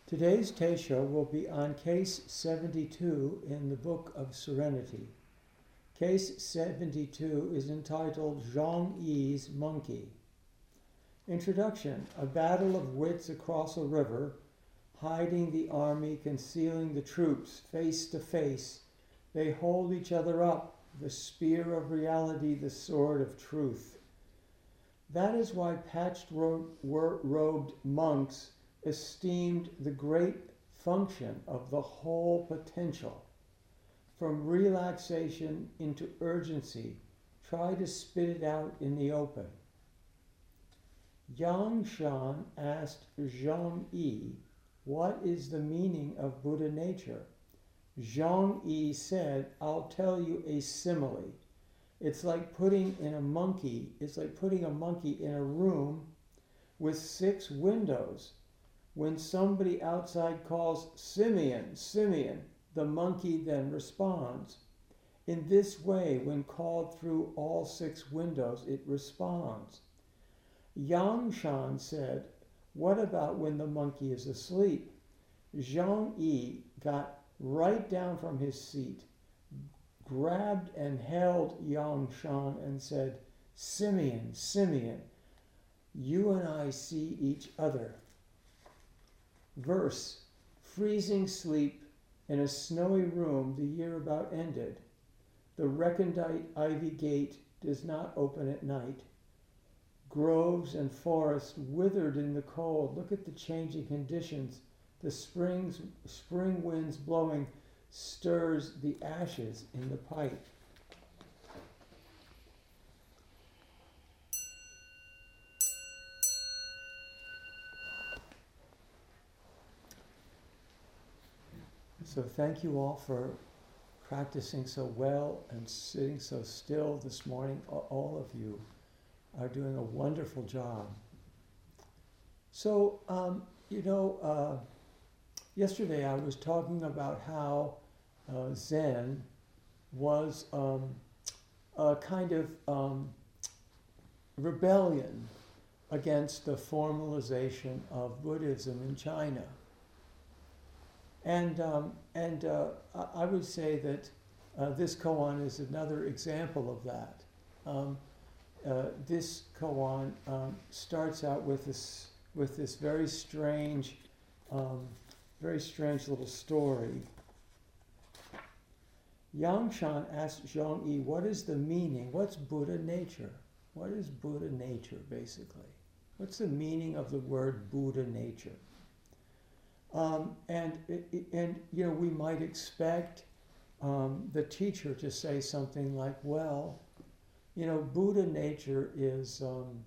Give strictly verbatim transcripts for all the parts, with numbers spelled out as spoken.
Today's Teisho will be on case seventy-two in the Book of Serenity. Case seventy-two is entitled Zhang Yi's Monkey. Introduction. A battle of wits across a river, hiding the army, concealing the troops, face to face. They hold each other up, the spear of reality, the sword of truth. That is why patched-robed monks esteemed the great function of the whole potential. From relaxation into urgency, try to spit it out in the open. Yang Shan asked Zhang Yi, what is the meaning of Buddha nature? Zhang Yi said, I'll tell you a simile. It's like putting in a monkey, it's like putting a monkey in a room with six windows. When somebody outside calls, Simeon, Simeon, the monkey then responds. In this way, when called through all six windows, it responds. Yang Shan said, what about when the monkey is asleep? Zhang Yi got right down from his seat, grabbed and held Yang Shan and said, Simeon, Simeon, you and I see each other. Verse, freezing sleep in a snowy room the year about ended. The recondite ivy gate does not open at night. Groves and forests withered in the cold. Look at the changing conditions. The springs, spring winds blowing stirs the ashes in the pipe. So thank you all for practicing so well and sitting so still this morning. All of you are doing a wonderful job. So, um, you know, uh, yesterday I was talking about how uh, Zen was um, a kind of um, rebellion against the formalization of Buddhism in China. And, um, and uh, I would say that uh, this koan is another example of that. Um, uh, this koan um, starts out with this, with this very strange, um, very strange little story. Yang Shan asked Zhang Yi, what is the meaning? What's Buddha nature? What is Buddha nature, basically? What's the meaning of the word Buddha nature? Um, and, and, you know, we might expect um, the teacher to say something like, well, you know, Buddha nature is, um,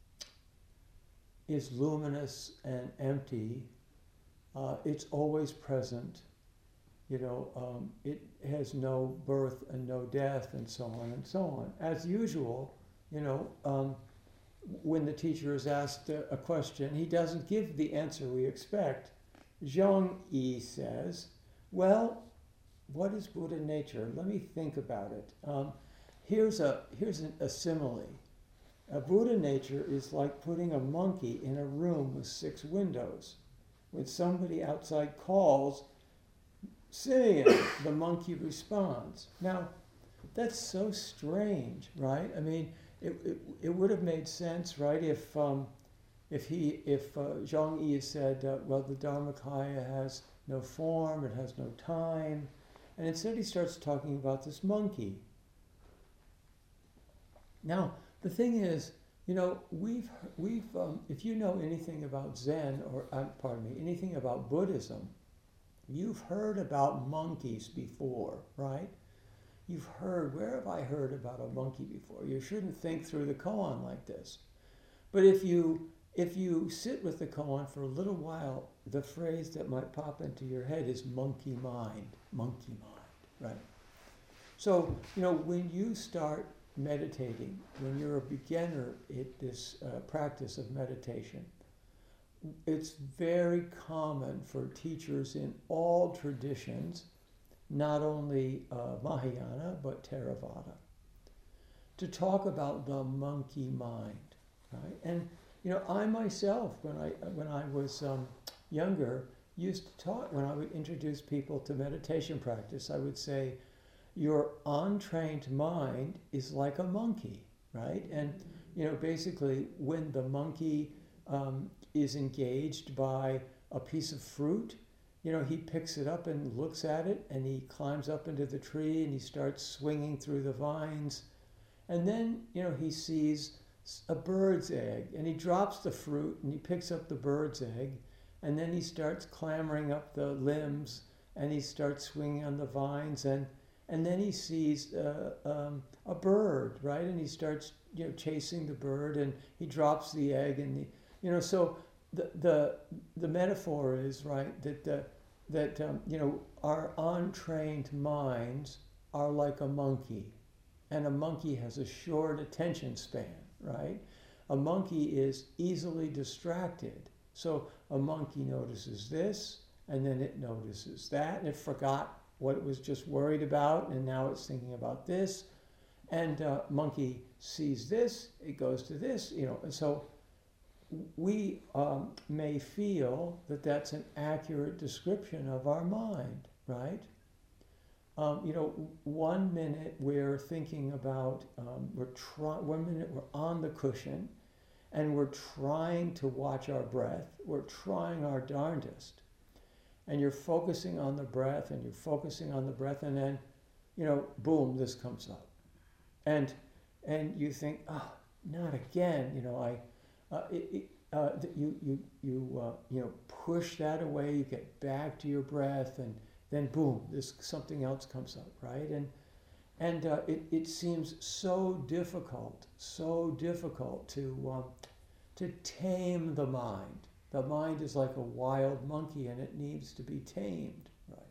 is luminous and empty. Uh, it's always present. You know, um, it has no birth and no death and so on and so on. As usual, you know, um, when the teacher is asked a, a question, he doesn't give the answer we expect. Zhang Yi says, well, what is Buddha nature? Let me think about it. Um, here's a, here's an, a simile. A Buddha nature is like putting a monkey in a room with six windows. When somebody outside calls, Simeon, the monkey responds. Now, that's so strange, right? I mean, it, it, it would have made sense, right, if... Um, If he, if uh, Zhang Yi said, uh, well, the Dharmakaya has no form, it has no time, and instead he starts talking about this monkey. Now, the thing is, you know, we've, we've, um, if you know anything about Zen, or, uh, pardon me, anything about Buddhism, you've heard about monkeys before, right? You've heard, where have I heard about a monkey before? You shouldn't think through the koan like this. But if you If you sit with the koan for a little while, the phrase that might pop into your head is monkey mind, monkey mind, right? So, you know, when you start meditating, when you're a beginner at this uh, practice of meditation, it's very common for teachers in all traditions, not only uh, Mahayana, but Theravada, to talk about the monkey mind, right? And you know, I myself, when I when I was um, younger, used to talk, when I would introduce people to meditation practice, I would say, your untrained mind is like a monkey, right? And, you know, basically when the monkey um, is engaged by a piece of fruit, you know, he picks it up and looks at it, and he climbs up into the tree and he starts swinging through the vines. And then, you know, he sees a bird's egg, and he drops the fruit and he picks up the bird's egg, and then he starts clambering up the limbs and he starts swinging on the vines, and and then he sees uh, um, a bird, right? And he starts, you know, chasing the bird, and he drops the egg, and the, you know, so the the the metaphor is, right, that the, that um, you know, our untrained minds are like a monkey, and a monkey has a short attention span, right? A monkey is easily distracted. So a monkey notices this, and then it notices that, and it forgot what it was just worried about, and now it's thinking about this. And uh, monkey sees this, it goes to this, you know. And so we um, may feel that that's an accurate description of our mind, right? Um, you know, one minute we're thinking about, um, we're try- one minute we're on the cushion, and we're trying to watch our breath. We're trying our darndest. And you're focusing on the breath, and you're focusing on the breath, and then, you know, boom, this comes up. And and you think, oh, not again, you know, I, uh, it, it, uh, you, you, you, uh, you know, push that away, you get back to your breath, and then boom, this something else comes up, right? And And uh, it, it seems so difficult, so difficult to, um, to tame the mind. The mind is like a wild monkey, and it needs to be tamed, right?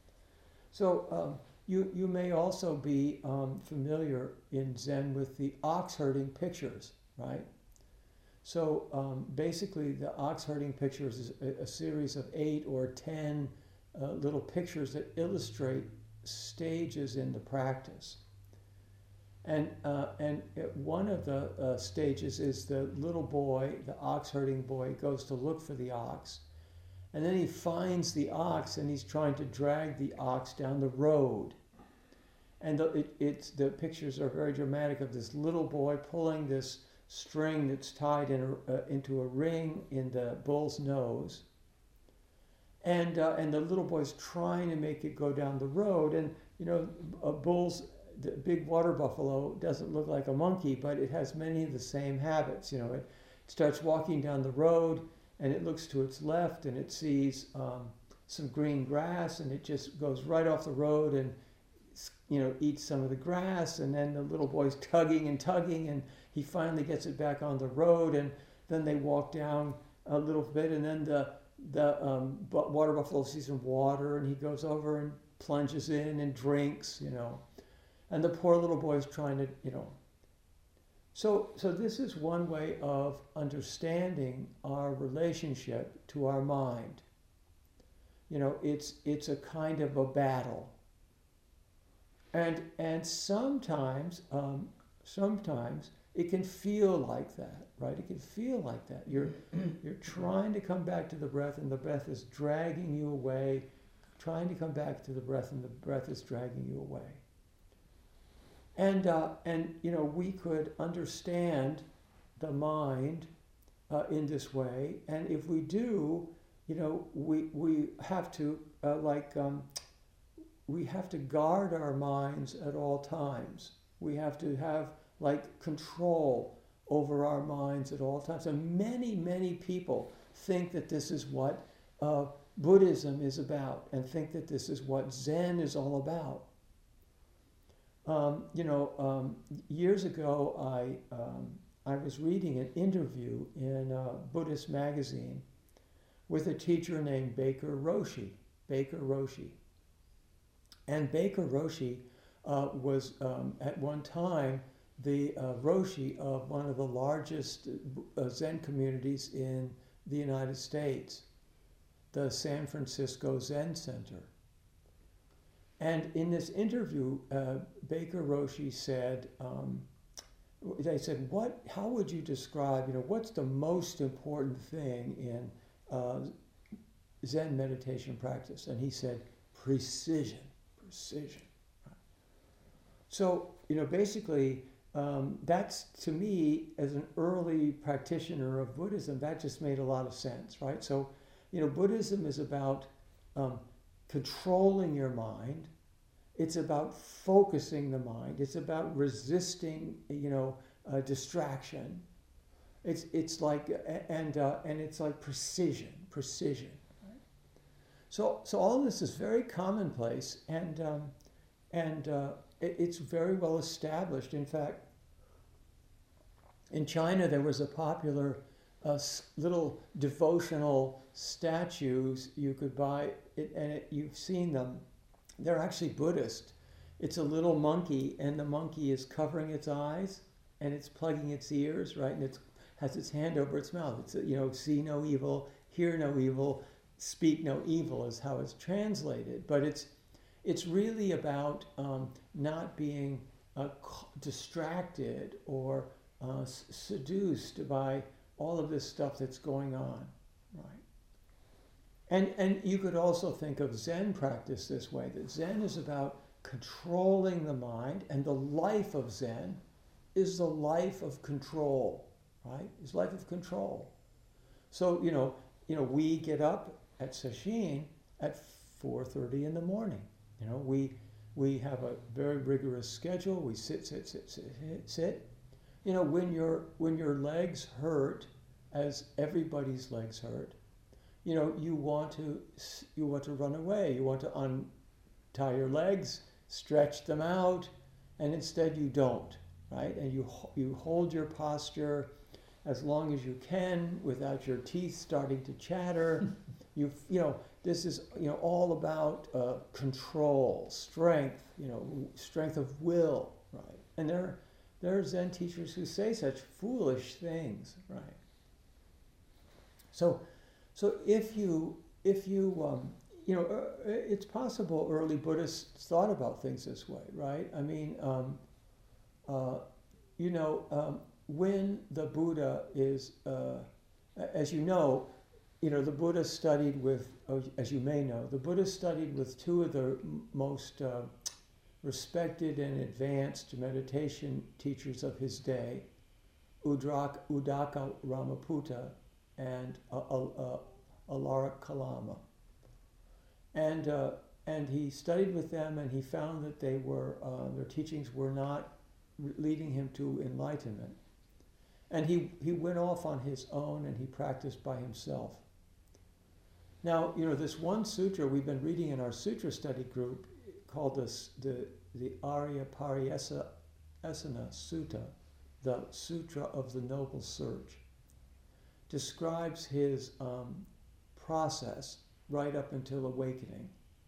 So um, you, you may also be um, familiar in Zen with the ox herding pictures, right? So um, basically the ox herding pictures is a, a series of eight or ten uh, little pictures that illustrate stages in the practice. And uh, and one of the uh, stages is the little boy, the ox herding boy, goes to look for the ox, and then he finds the ox, and he's trying to drag the ox down the road. And the, it, it's the pictures are very dramatic of this little boy pulling this string that's tied in a, uh, into a ring in the bull's nose. And uh, and the little boy's trying to make it go down the road, and you know, a bull's, the big water buffalo doesn't look like a monkey, but it has many of the same habits. You know, it starts walking down the road, and it looks to its left, and it sees um, some green grass, and it just goes right off the road and, you know, eats some of the grass. And then the little boy's tugging and tugging, and he finally gets it back on the road, and then they walk down a little bit, and then the the um, water buffalo sees some water, and he goes over and plunges in and drinks, you know. And the poor little boy is trying to, you know. So, so this is one way of understanding our relationship to our mind. You know, it's it's a kind of a battle. And and sometimes, um, sometimes it can feel like that, right? It can feel like that. You're you're trying to come back to the breath, and the breath is dragging you away. Trying to come back to the breath, and the breath is dragging you away. And uh, and you know, we could understand the mind uh, in this way, and if we do, you know, we we have to uh, like um, we have to guard our minds at all times. We have to have like control over our minds at all times. And many many people think that this is what uh, Buddhism is about, and think that this is what Zen is all about. Um, you know, um, years ago, I um, I was reading an interview in a Buddhist magazine with a teacher named Baker Roshi. Baker Roshi. And Baker Roshi uh, was um, at one time the uh, Roshi of one of the largest uh, Zen communities in the United States, the San Francisco Zen Center. And in this interview, uh, Baker Roshi said, um, they said, "What? How would you describe? You know, what's the most important thing in uh, Zen meditation practice? And he said, precision, precision. So, you know, basically, um, that's, to me, as an early practitioner of Buddhism, that just made a lot of sense, right? So, you know, Buddhism is about um, controlling your mind. It's about focusing the mind. It's about resisting, you know, uh, distraction. It's it's like and uh, and it's like precision, precision. Right? So so all this is very commonplace, and um, and uh, it, it's very well established. In fact, in China there was a popular uh, little devotional statues you could buy, it, and it, you've seen them. They're actually Buddhist. It's a little monkey, and the monkey is covering its eyes, and it's plugging its ears, right? And it has its hand over its mouth. It's, you know, see no evil, hear no evil, speak no evil is how it's translated. But it's it's really about um, not being uh, distracted or uh, seduced by all of this stuff that's going on, right? And, and you could also think of Zen practice this way, that Zen is about controlling the mind, and the life of Zen is the life of control, right? It's life of control. So, you know, you know, we get up at Sesshin at four thirty in the morning. You know, we we have a very rigorous schedule. We sit, sit, sit, sit, sit, sit. You know, when your when your legs hurt, as everybody's legs hurt, you know, you want to you want to run away. You want to untie your legs, stretch them out, and instead you don't, right? And you you hold your posture as long as you can without your teeth starting to chatter. you you know, this is, you know, all about uh, control, strength, you know, strength of will, right? And there there are Zen teachers who say such foolish things, right? So. So if you, if you, um, you know, uh, it's possible early Buddhists thought about things this way, right? I mean, um, uh, you know, um, when the Buddha is, uh, as you know, you know, the Buddha studied with, as you may know, the Buddha studied with two of the most uh, respected and advanced meditation teachers of his day, Udrak, Udaka Ramaputta and uh, uh, Alara Kalama. And, uh, and he studied with them, and he found that they were, uh, their teachings were not leading him to enlightenment. And he, he went off on his own, and he practiced by himself. Now, you know, this one sutra we've been reading in our sutra study group called this, the, the Arya Pariyasa Asana Sutta, the Sutra of the Noble Search, describes his um, process right up until awakening.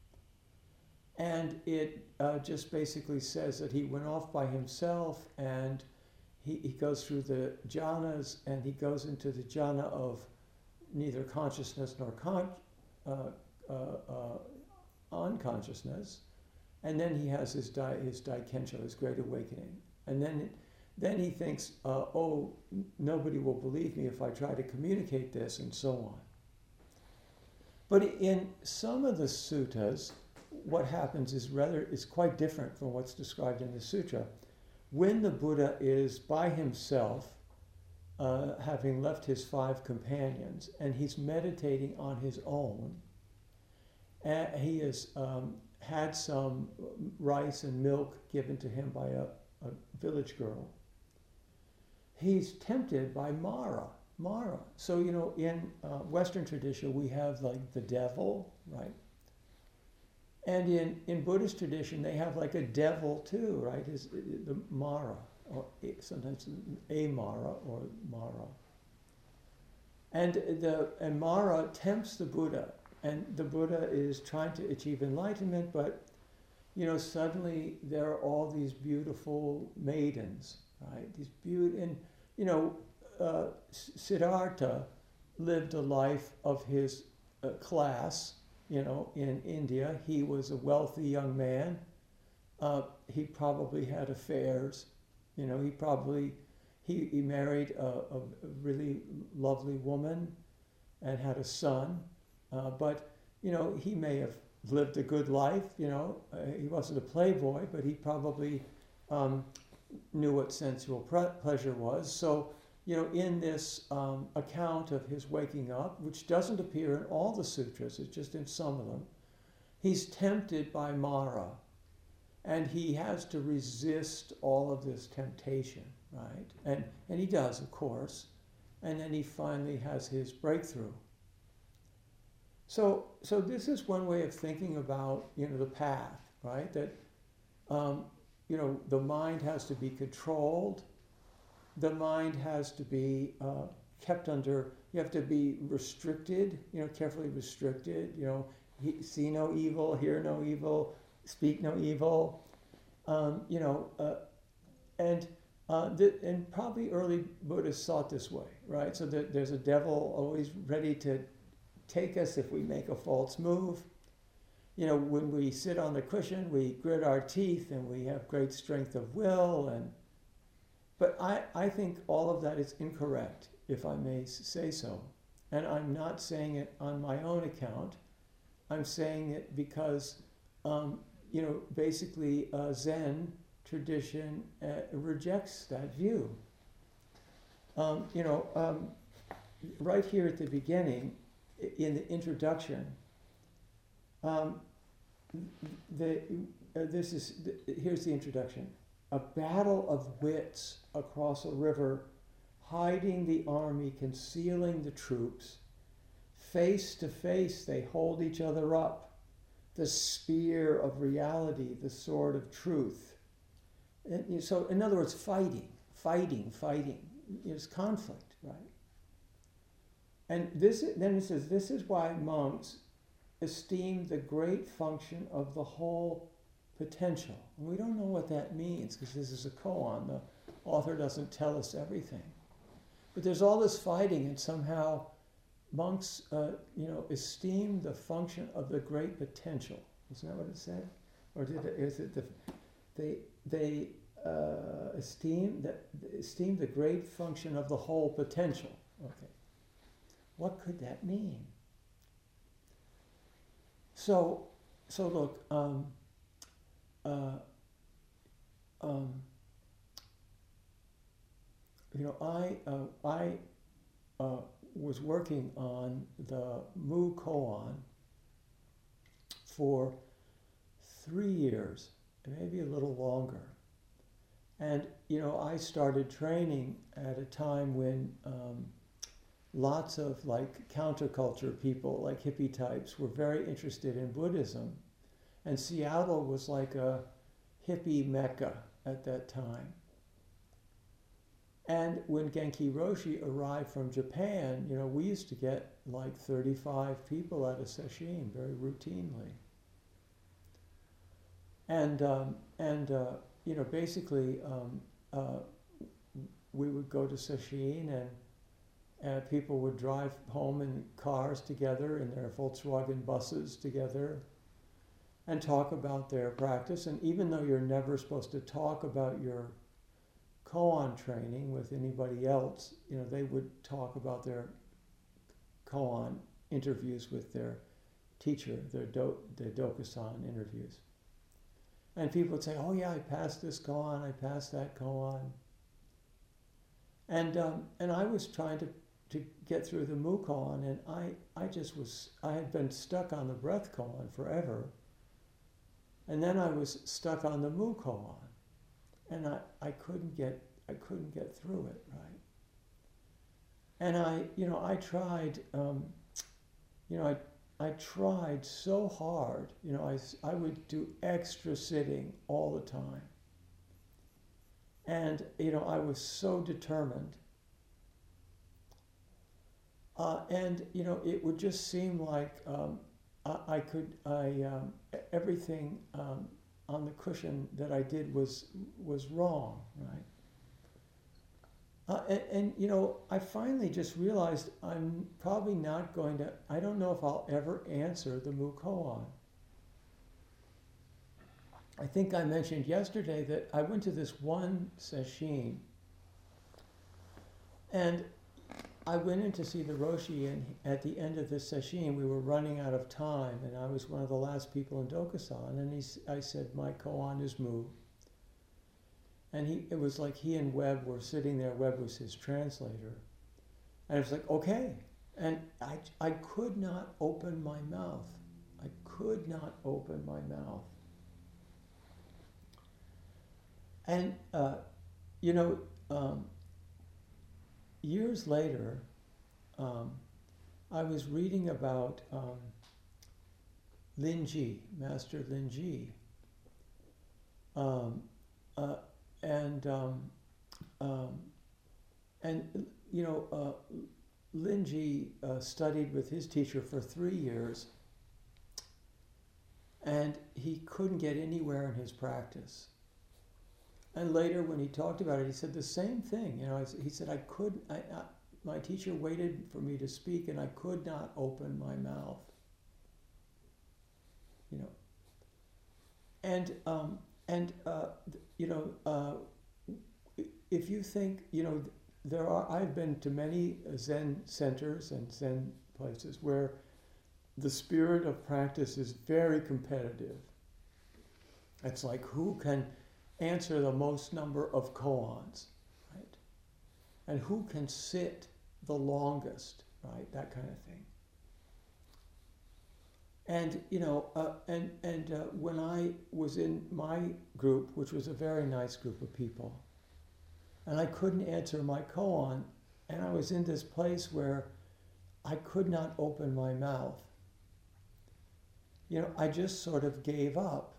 And it uh, just basically says that he went off by himself, and he, he goes through the jhanas, and he goes into the jhana of neither consciousness nor con- uh, uh, uh, unconsciousness. And then he has his, dai, his Daikensho, his great awakening. And then Then he thinks, uh, oh, n- nobody will believe me if I try to communicate this, and so on. But in some of the suttas, what happens is rather is quite different from what's described in the sutra. When the Buddha is by himself, uh, having left his five companions, and he's meditating on his own, and he has um, had some rice and milk given to him by a, a village girl. He's tempted by Mara. Mara. So, you know, in uh, Western tradition, we have like the devil, right? And in, in Buddhist tradition, they have like a devil too, right? Is the Mara, or sometimes a Mara or Mara. And the and Mara tempts the Buddha, and the Buddha is trying to achieve enlightenment, but you know, suddenly there are all these beautiful maidens, right? These beautiful, and you know, uh, Siddhartha lived a life of his uh, class, you know, in India. He was a wealthy young man. Uh, he probably had affairs, you know, he probably, he, he married a, a really lovely woman and had a son. Uh, but, you know, he may have lived a good life, you know. Uh, he wasn't a playboy, but he probably um, knew what sensual pre- pleasure was. So, you know, in this um, account of his waking up, which doesn't appear in all the sutras, it's just in some of them, he's tempted by Mara, and he has to resist all of this temptation, right? And, and he does, of course, and then he finally has his breakthrough. So, so this is one way of thinking about, you know, the path, right? That, um, you know, the mind has to be controlled. The mind has to be uh, kept under, you have to be restricted, you know, carefully restricted, you know, he, see no evil, hear no evil, speak no evil, um, you know, uh, and uh, th- and probably early Buddhists thought this way, right? So that there's a devil always ready to take us if we make a false move. You know, when we sit on the cushion, we grit our teeth and we have great strength of will, and but I, I think all of that is incorrect, if I may say so. And I'm not saying it on my own account. I'm saying it because, um, you know, basically uh, Zen tradition uh, rejects that view. Um, you know, um, right here at the beginning, in the introduction, um, the, uh, this is, the, here's the introduction. A battle of wits across a river, hiding the army, concealing the troops. Face to face they hold each other up. The spear of reality, the sword of truth. And so, in other words, fighting, fighting, fighting. It's conflict, right? And this, then it says, this is why monks esteem the great function of the whole potential. And we don't know what that means because this is a koan. The author doesn't tell us everything. But there's all this fighting, and somehow monks, uh, you know, esteem the function of the great potential. Isn't that what it said? Or did it, is it the, they they uh, esteem that esteem the great function of the whole potential? Okay, what could that mean? So, so look. Um, Uh, um, you know, I uh, I uh, was working on the Mu Koan for three years, maybe a little longer, and you know, I started training at a time when um, lots of like counterculture people, like hippie types, were very interested in Buddhism. And Seattle was like a hippie mecca at that time. And when Genki Roshi arrived from Japan, you know, we used to get like thirty-five people at a sesshin very routinely. And, um, and uh, you know, basically um, uh, we would go to sesshin, and, and people would drive home in cars together, in their Volkswagen buses together, and talk about their practice. And even though you're never supposed to talk about your koan training with anybody else, you know, they would talk about their koan interviews with their teacher, their do, their Dokusan interviews. And people would say, oh yeah, I passed this koan, I passed that koan. And um, and I was trying to, to get through the Mu koan, and I, I just was, I had been stuck on the breath koan forever. And then I was stuck on the Mu koan, and I, I couldn't get I couldn't get through it, right? And I you know I tried um, you know I I tried so hard, you know I, I would do extra sitting all the time, and you know I was so determined, uh, and you know it would just seem like um, I, I could I um, everything um, on the cushion that I did was was wrong, right? Uh, and, and you know, I finally just realized I'm probably not going to. I don't know if I'll ever answer the Mu koan. I think I mentioned yesterday that I went to this one sesshin, and I went in to see the Roshi, and at the end of the session, we were running out of time, and I was one of the last people in Dokusan, and he, I said, my koan is Mu. And he, it was like he and Webb were sitting there. Webb was his translator. And it was like, okay. And I, I could not open my mouth. I could not open my mouth. And, uh, you know, um, years later, um, I was reading about um, Linji, Master Linji. Um, uh, and, um, um, and, you know, uh, Linji uh, studied with his teacher for three years, and he couldn't get anywhere in his practice. And later, when he talked about it, he said the same thing. You know, he said, "I could. I, I, my teacher waited for me to speak, and I could not open my mouth." You know, and um, and uh, you know, uh, if you think, you know, there are. I've been to many Zen centers and Zen places where the spirit of practice is very competitive. It's like, who can answer the most number of koans, right? And who can sit the longest, right? That kind of thing. And, you know, uh, and, and uh, when I was in my group, which was a very nice group of people, and I couldn't answer my koan, and I was in this place where I could not open my mouth, you know, I just sort of gave up.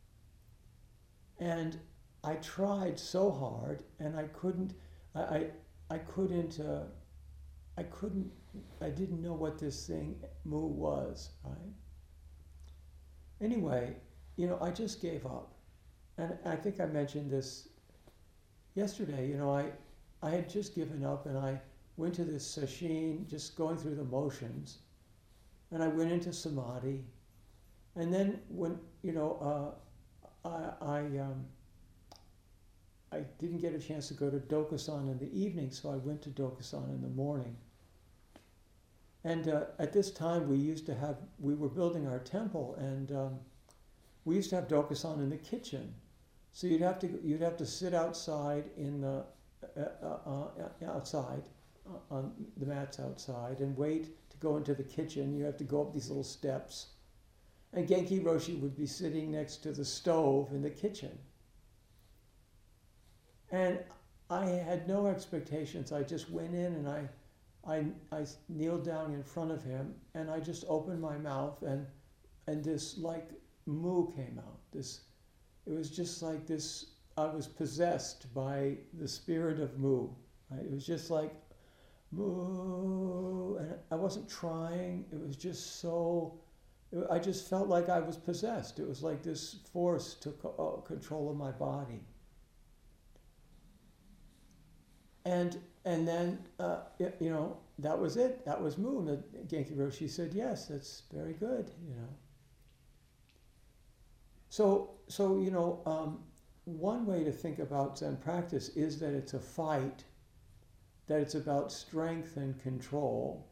And I tried so hard, and I couldn't, I, I, I couldn't, uh, I couldn't, I didn't know what this thing, Mu, was, right? Anyway, you know, I just gave up. And I think I mentioned this yesterday. You know, I, I had just given up, and I went to this sesshin, just going through the motions, and I went into samadhi. And then when, you know, uh, I, I, um, I didn't get a chance to go to Dokusan in the evening, so I went to Dokusan in the morning. And uh, at this time, we used to have, we were building our temple, and um, we used to have Dokusan in the kitchen. So you'd have to, you'd have to sit outside in the, uh, uh, uh, outside, uh, on the mats outside, and wait to go into the kitchen. You have to go up these little steps. And Genki Roshi would be sitting next to the stove in the kitchen. And I had no expectations. I just went in, and I, I, I kneeled down in front of him, and I just opened my mouth, and, and this like Mu came out. This, it was just like this. I was possessed by the spirit of Mu. Right? It was just like Mu, and I wasn't trying. It was just so. It, I just felt like I was possessed. It was like this force took uh, control of my body. And and then, uh, you know, that was it. That was Mu. And the Genki Roshi said, yes, that's very good, you know. So, so you know, um, one way to think about Zen practice is that it's a fight, that it's about strength and control.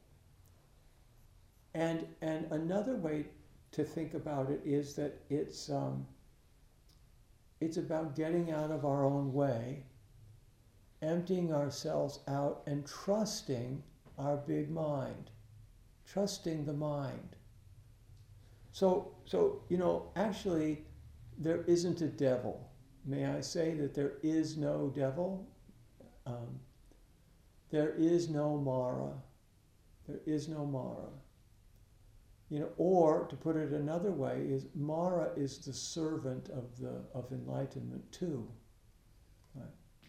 And, and another way to think about it is that it's, um, it's about getting out of our own way, emptying ourselves out, and trusting our big mind, trusting the mind. So, so you know, actually, there isn't a devil. May I say that there is no devil? Um, there is no Mara. There is no Mara. You know, or to put it another way, is Mara is the servant of the of enlightenment too. Right?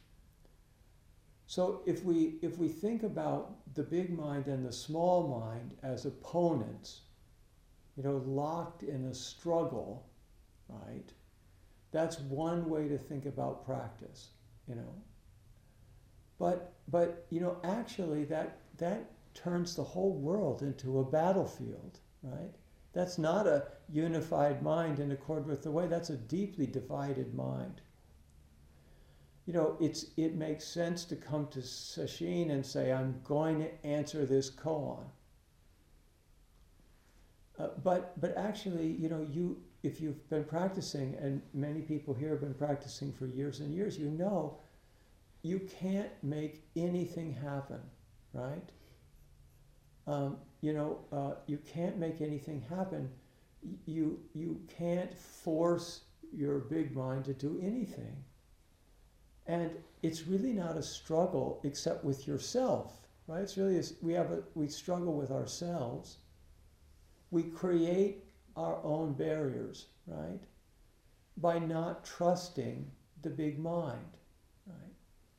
So if we if we think about the big mind and the small mind as opponents, you know, locked in a struggle, right? That's one way to think about practice, you know. But but you know, actually that that turns the whole world into a battlefield, right? That's not a unified mind in accord with the way. That's a deeply divided mind. you know, it's it makes sense to come to sesshin and say, I'm going to answer this koan. Uh, but but actually, you know, you if you've been practicing, and many people here have been practicing for years and years, you know, you can't make anything happen, right? Um, you know, uh, you can't make anything happen. You you can't force your big mind to do anything. And it's really not a struggle except with yourself, right? It's really, a, we have a, we struggle with ourselves. We create our own barriers, right? By not trusting the big mind, right?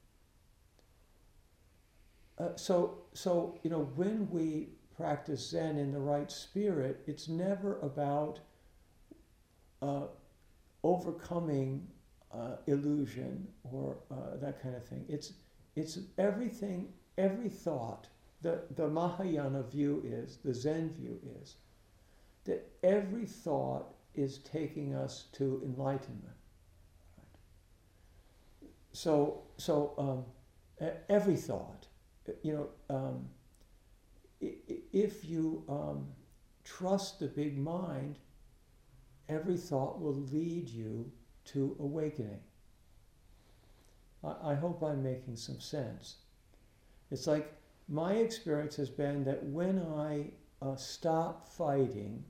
Uh, so, so, you know, when we practice Zen in the right spirit, it's never about uh, overcoming uh, illusion or uh, that kind of thing. It's it's everything, every thought. The, the Mahayana view is, the Zen view is, that every thought is taking us to enlightenment. Right? So, so um, every thought, you know, um, if you um, trust the big mind, every thought will lead you to awakening. I, I hope I'm making some sense. It's like my experience has been that when I uh, stop fighting,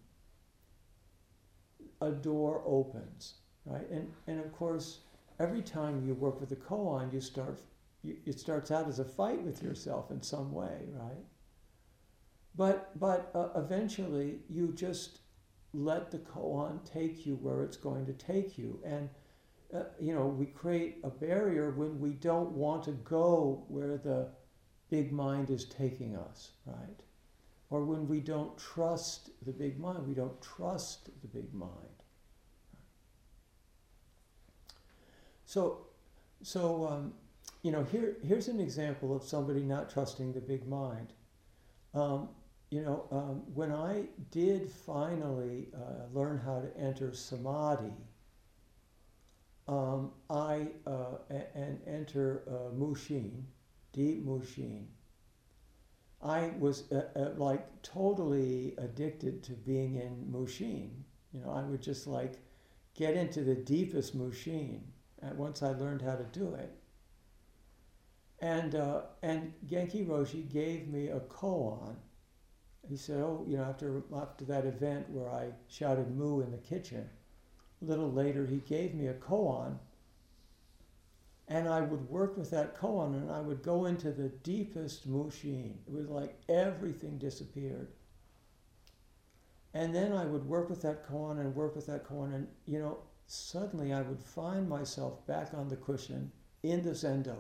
a door opens, right? And and of course, every time you work with the koan, you start, you, it starts out as a fight with yourself in some way, right? But but uh, eventually, you just let the koan take you where it's going to take you. And, uh, you know, we create a barrier when we don't want to go where the big mind is taking us, right? Or when we don't trust the big mind, we don't trust the big mind. So, so um, you know, here here's an example of somebody not trusting the big mind. Um, You know, um, when I did finally uh, learn how to enter samadhi, um, I uh, a- and enter uh, mushin, deep mushin, I was uh, uh, like totally addicted to being in mushin. You know, I would just like get into the deepest mushin uh, once I learned how to do it. And uh, and Genki Roshi gave me a koan. He said, oh, you know, after after that event where I shouted moo in the kitchen, a little later he gave me a koan, and I would work with that koan, and I would go into the deepest mushin. It was like everything disappeared. And then I would work with that koan and work with that koan, and, you know, suddenly I would find myself back on the cushion in the zendo.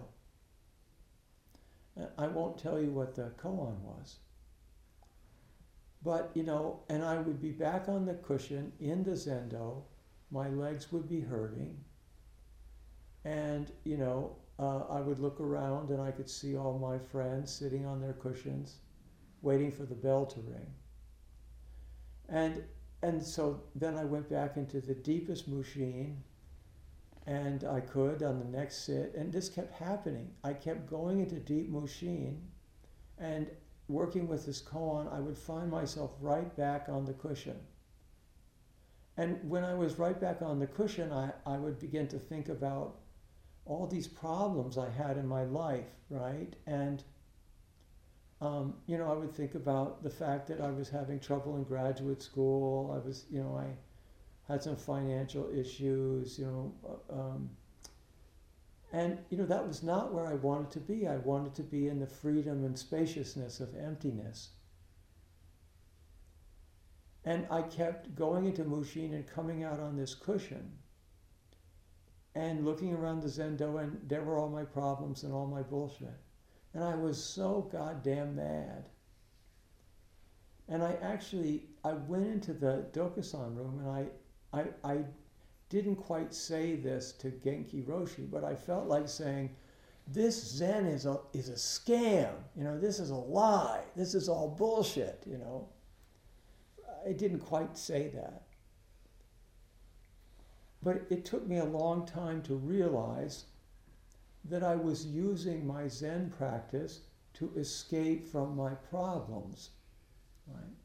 I won't tell you what the koan was. But, you know, and I would be back on the cushion in the zendo, my legs would be hurting, and, you know, uh, I would look around and I could see all my friends sitting on their cushions, waiting for the bell to ring. And and so then I went back into the deepest mushin, and I could on the next sit, and this kept happening. I kept going into deep mushin, and working with this koan, I would find myself right back on the cushion. And when I was right back on the cushion, I, I would begin to think about all these problems I had in my life, right? And, um, you know, I would think about the fact that I was having trouble in graduate school. I was, you know, I had some financial issues, you know, um, and, you know, that was not where I wanted to be. I wanted to be in the freedom and spaciousness of emptiness. And I kept going into mushin and coming out on this cushion and looking around the zendo, and there were all my problems and all my bullshit. And I was so goddamn mad. And I actually, I went into the Dokusan room, and I, I, I didn't quite say this to Genki Roshi, but I felt like saying, this Zen is a, is a scam. You know, this is a lie. This is all bullshit, you know. I didn't quite say that. But it took me a long time to realize that I was using my Zen practice to escape from my problems, right?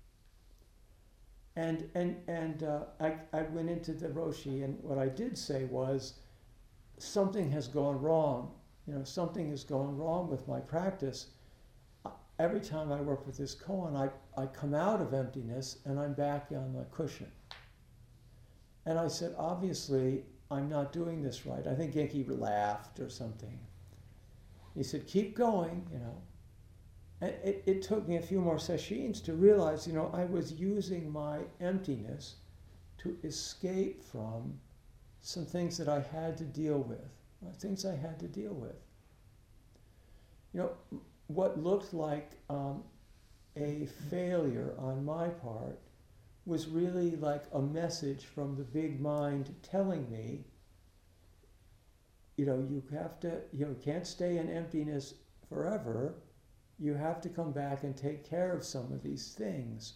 And and and uh, I I went into the Roshi, and what I did say was, something has gone wrong. You know, something has gone wrong with my practice. Every time I work with this koan, I, I come out of emptiness and I'm back on the cushion. And I said, obviously, I'm not doing this right. I think Genki laughed or something. He said, keep going, you know. And it, it took me a few more sessions to realize, you know, I was using my emptiness to escape from some things that I had to deal with, things I had to deal with. You know, what looked like um, a failure on my part was really like a message from the big mind telling me, you know, you have to, you know, can't stay in emptiness forever. You have to come back and take care of some of these things.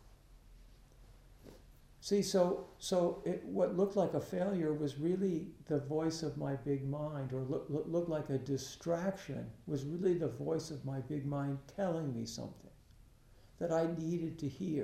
See, so so it, what looked like a failure was really the voice of my big mind, or look, look, looked like a distraction was really the voice of my big mind telling me something that I needed to hear.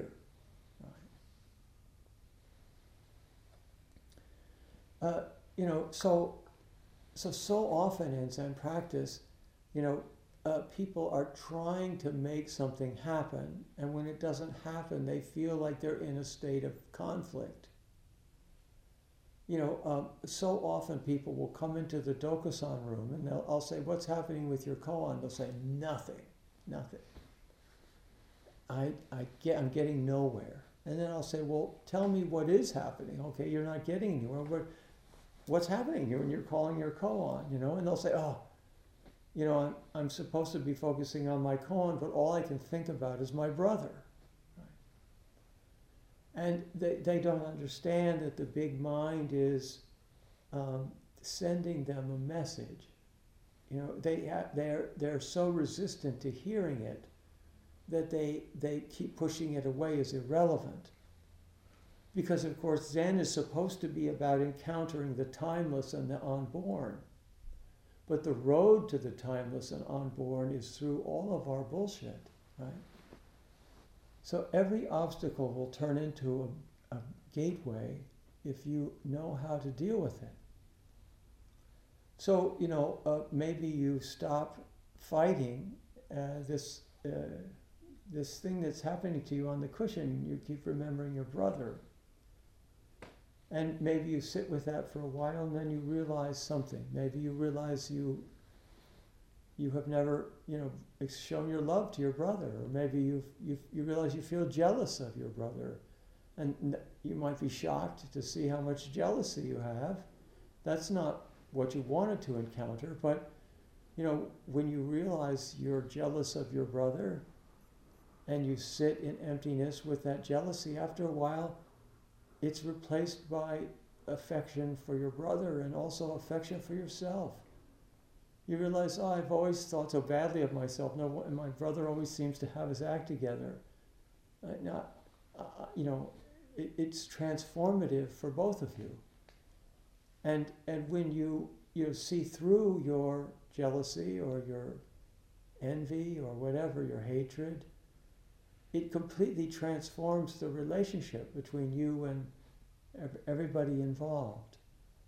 Right? Uh, you know, so so so often in Zen practice, you know, Uh, people are trying to make something happen, and when it doesn't happen, they feel like they're in a state of conflict. You know, um, so often people will come into the Dokusan room, and they'll, I'll say, what's happening with your koan? They'll say, nothing, nothing. I, I get, I'm getting nowhere. And then I'll say, well, tell me what is happening. Okay, you're not getting anywhere. What, what's happening here when you're calling your koan, you know? And they'll say, oh, you know, I'm, I'm supposed to be focusing on my koan, but all I can think about is my brother. Right? And they, they don't understand that the big mind is um, sending them a message. You know, they ha- they're they're so resistant to hearing it that they they keep pushing it away as irrelevant. Because of course Zen is supposed to be about encountering the timeless and the unborn. But the road to the timeless and unborn is through all of our bullshit, right? So every obstacle will turn into a, a gateway if you know how to deal with it. So, you know, uh, maybe you stop fighting uh, this uh, this thing that's happening to you on the cushion. You keep remembering your brother. And maybe you sit with that for a while, and then you realize something. Maybe you realize you you have never, you know, shown your love to your brother, or maybe you you you realize you feel jealous of your brother, and you might be shocked to see how much jealousy you have. That's not what you wanted to encounter, but you know, when you realize you're jealous of your brother, and you sit in emptiness with that jealousy, after a while, it's replaced by affection for your brother and also affection for yourself. You realize, oh, I've always thought so badly of myself. No, and my brother always seems to have his act together. Uh, not, uh, you know, it, it's transformative for both of you. And and when you you see through your jealousy or your envy or whatever, your hatred, it completely transforms the relationship between you and everybody involved.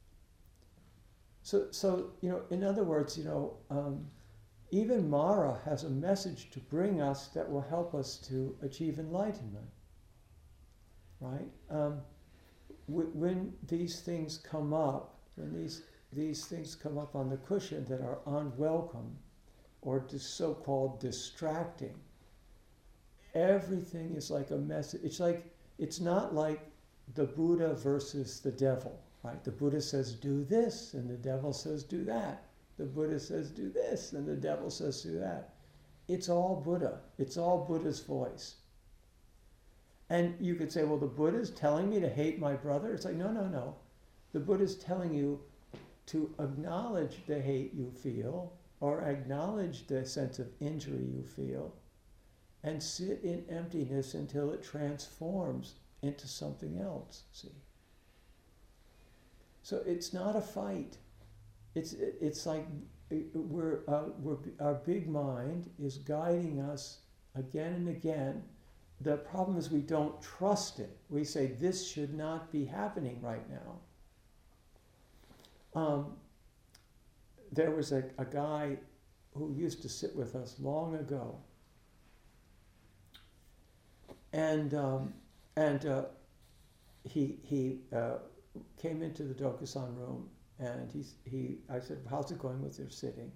So, so you know, in other words, you know, um, even Mara has a message to bring us that will help us to achieve enlightenment, right? Um, w- when these things come up, when these these things come up on the cushion that are unwelcome or just so-called distracting, everything is like a message. It's like, it's not like the Buddha versus the devil, right? The Buddha says, do this, and the devil says, do that. The Buddha says, do this, and the devil says, do that. It's all Buddha. It's all Buddha's voice. And you could say, well, the Buddha's telling me to hate my brother. It's like, no, no, no. The Buddha's telling you to acknowledge the hate you feel, or acknowledge the sense of injury you feel, and sit in emptiness until it transforms into something else, see? So it's not a fight. it's it's like we're, uh, we're our big mind is guiding us again and again. The problem is we don't trust it. We say this should not be happening right now. Um, there was a, a guy who used to sit with us long ago, and um, and uh, he he uh, came into the Dokusan room, and he he I said, "How's it going with your sitting?"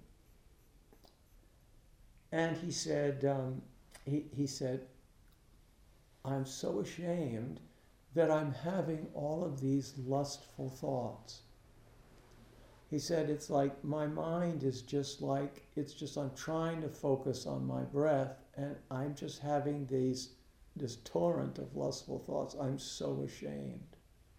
And he said um, he he said, "I'm so ashamed that I'm having all of these lustful thoughts." He said, it's like my mind is just like, it's just, I'm trying to focus on my breath and I'm just having these, this torrent of lustful thoughts. I'm so ashamed.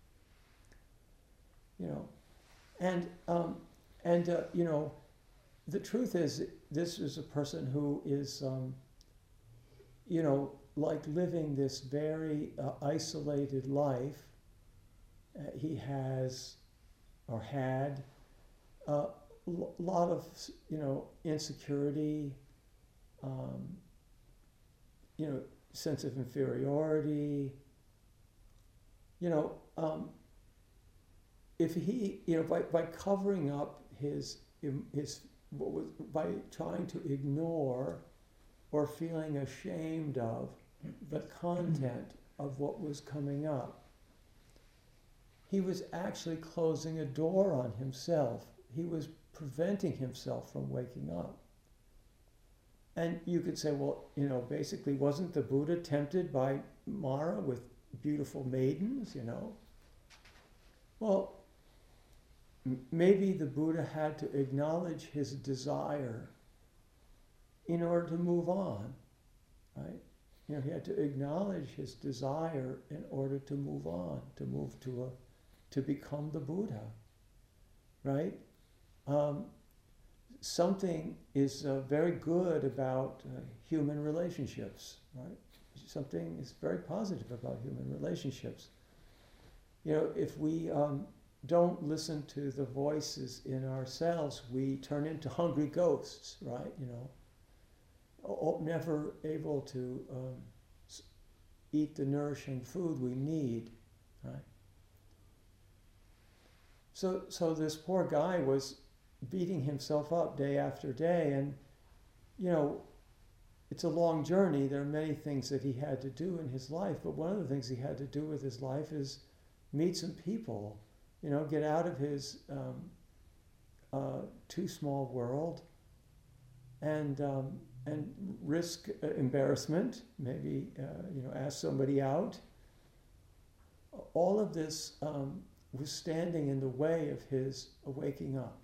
You know, and, um, and uh, you know, the truth is, this is a person who is, um, you know, like living this very uh, isolated life. Uh, he has, or had, a uh, l- lot of, you know, insecurity, um, you know, sense of inferiority. You know, um, if he, you know, by, by covering up his, his, what was, by trying to ignore or feeling ashamed of the content of what was coming up, he was actually closing a door on himself. He was preventing himself from waking up. And you could say, well, you know, basically, wasn't the Buddha tempted by Mara with beautiful maidens, you know? Well, m- maybe the Buddha had to acknowledge his desire in order to move on, right? You know, he had to acknowledge his desire in order to move on, to move to a, to become the Buddha, right? Um, something is uh, very good about uh, human relationships, right? Something is very positive about human relationships. You know, if we um, don't listen to the voices in ourselves, we turn into hungry ghosts, right? You know, o- never able to um, eat the nourishing food we need, right? So, so this poor guy was beating himself up day after day, and you know, it's a long journey. There are many things that he had to do in his life, but one of the things he had to do with his life is meet some people, you know, get out of his um, uh, too small world, and um, and risk uh, embarrassment. Maybe uh, you know, ask somebody out. All of this um, was standing in the way of his waking up.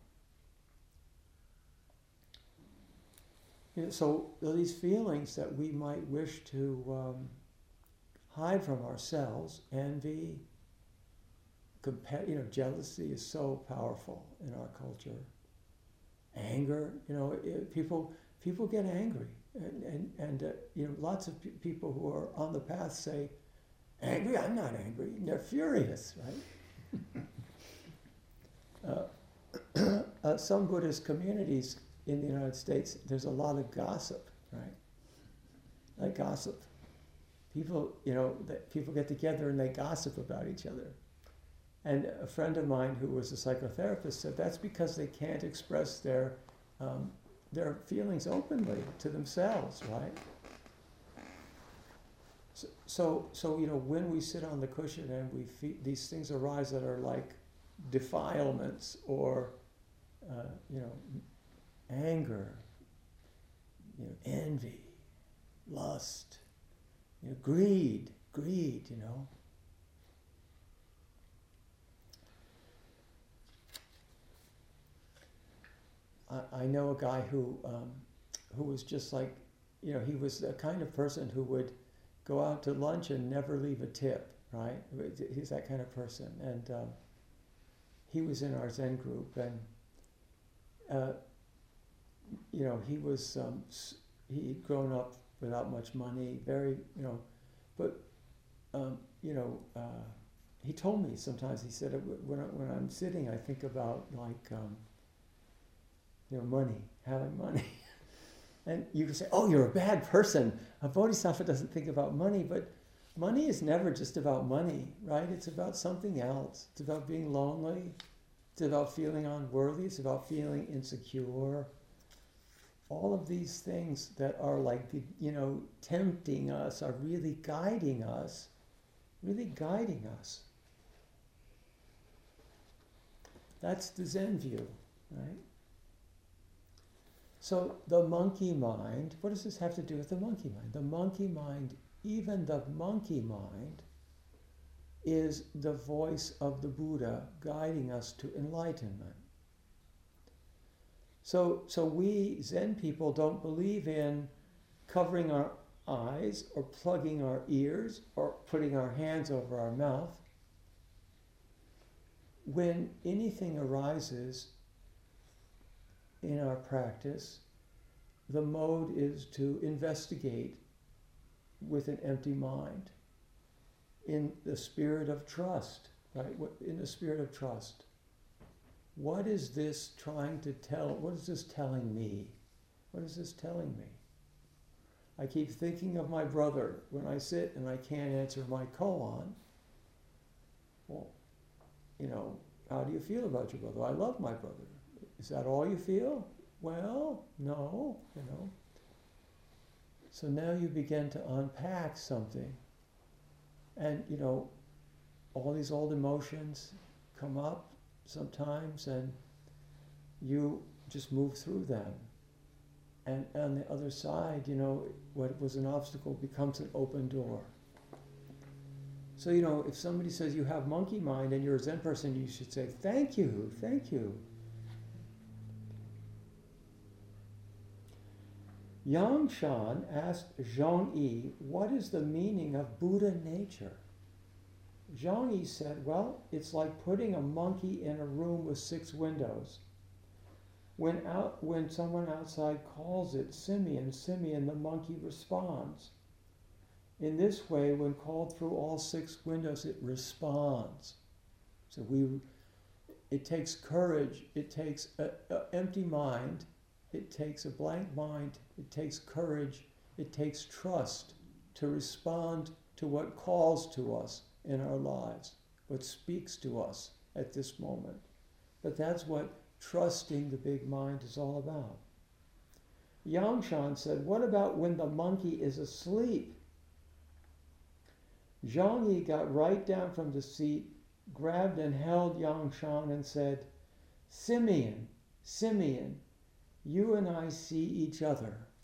You know, so these feelings that we might wish to um, hide from ourselves, envy, compa- you know, jealousy is so powerful in our culture. Anger, you know, it, people people get angry, and and, and uh, you know, lots of pe- people who are on the path say, "Angry? I'm not angry." And they're furious, right? uh, uh, some Buddhist communities in the United States, there's a lot of gossip, right? Like gossip. People, you know, that people get together and they gossip about each other. And a friend of mine who was a psychotherapist said that's because they can't express their um, their feelings openly to themselves, right? So, so, so, you know, when we sit on the cushion and we feel these things arise that are like defilements or, uh, you know, anger, you know, envy, lust, you know, greed, greed, you know. I, I know a guy who um, who was just like, you know, he was the kind of person who would go out to lunch and never leave a tip, right? He's that kind of person. And um, he was in our Zen group, and uh, you know, he was, um, he'd grown up without much money, very, you know, but, um, you know, uh, he told me sometimes, he said, when, I, when I'm sitting, I think about like, um, you know, money, having money. And you can say, oh, you're a bad person. A bodhisattva doesn't think about money, but money is never just about money, right? It's about something else. It's about being lonely. It's about feeling unworthy. It's about feeling insecure. All of these things that are like, the, you know, tempting us are really guiding us, really guiding us. That's the Zen view, right? So the monkey mind, what does this have to do with the monkey mind? The monkey mind, even the monkey mind, is the voice of the Buddha guiding us to enlightenment. So, so we Zen people don't believe in covering our eyes or plugging our ears or putting our hands over our mouth. When anything arises in our practice, the mode is to investigate with an empty mind in the spirit of trust, right? In the spirit of trust. What is this trying to tell? What is this telling me? What is this telling me? I keep thinking of my brother when I sit and I can't answer my koan. Well, you know, how do you feel about your brother? I love my brother. Is that all you feel? Well, no, you know. So now you begin to unpack something. And, you know, all these old emotions come up sometimes and you just move through them. And on the other side, you know, what was an obstacle becomes an open door. So, you know, if somebody says you have monkey mind and you're a Zen person, you should say, thank you, thank you. Yang Shan asked Zhang Yi, what is the meaning of Buddha nature? Zhang Yi said, well, it's like putting a monkey in a room with six windows. When, out, when someone outside calls it Simeon, Simeon, the monkey responds. In this way, when called through all six windows, it responds. So we, it takes courage, it takes an empty mind, it takes a blank mind, it takes courage, it takes trust to respond to what calls to us in our lives, what speaks to us at this moment. But that's what trusting the big mind is all about. Yangshan said, what about when the monkey is asleep? Zhang Yi got right down from the seat, grabbed and held Yangshan and said, Simeon, Simeon, you and I see each other.